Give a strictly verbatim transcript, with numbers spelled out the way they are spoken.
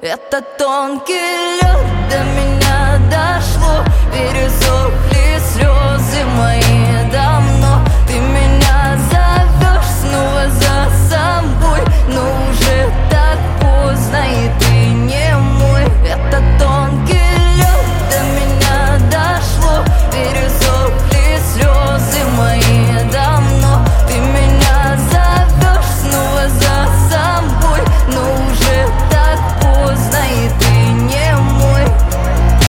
Это тонкий лед, до меня дошло. Пересохли слезы мои домой.